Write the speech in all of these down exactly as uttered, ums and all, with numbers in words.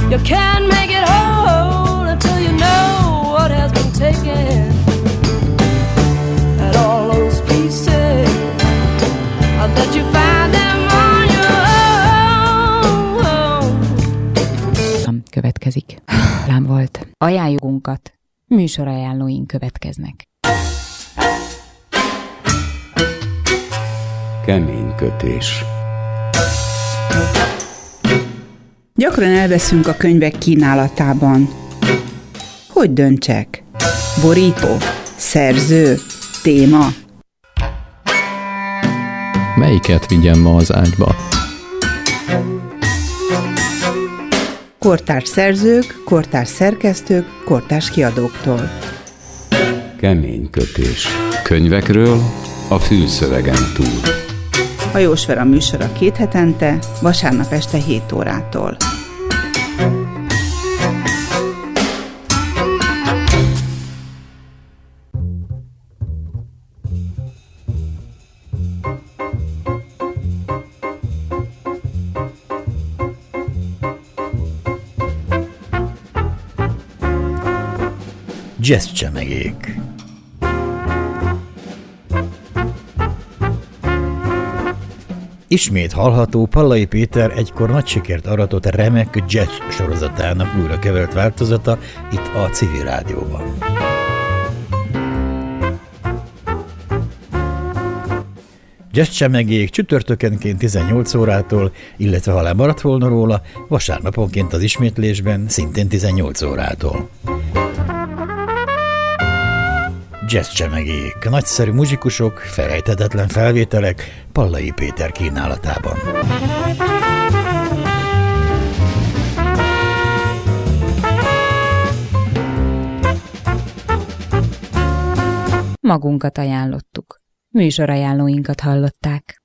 You can't make it whole until you know what has been taken. And all those pieces, I'll let you find them on your own. Következik. Lám volt. Ajánlógunkat, műsorajánlóink következnek. Kemény kötés. Gyakran elveszünk a könyvek kínálatában. Hogy döntsek? Borító? Szerző? Téma? Melyiket vigyem ma az ágyba? Kortárs szerzők, kortárs szerkesztők, kortárs kiadóktól. Kemény kötés. Könyvekről a fülszövegen túl. A Jósfera műsora két hetente, vasárnap este hét órától. Jazz csemegék. Ismét hallható Pallai Péter egykor nagy sikert aratott remek jazz sorozatának újra kevert változata itt a Civil Rádióban. Jazz csemegék csütörtökenként tizennyolc órától, illetve ha lemaradt volna róla, vasárnaponként az ismétlésben szintén tizennyolc órától. Jazz csemegék, nagyszerű muzsikusok, felejthetetlen felvételek Pallai Péter kínálatában. Magunkat ajánlottuk. Műsorajánlóinkat hallották.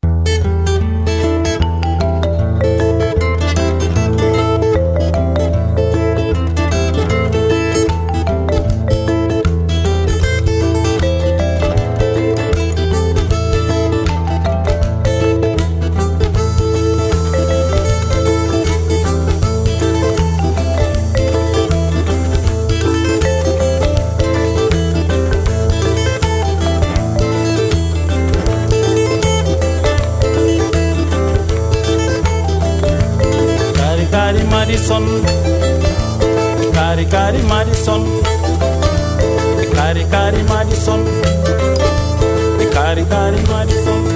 Madison, Cari Cari Madison, Cari Cari Madison, Cari Cari Madison.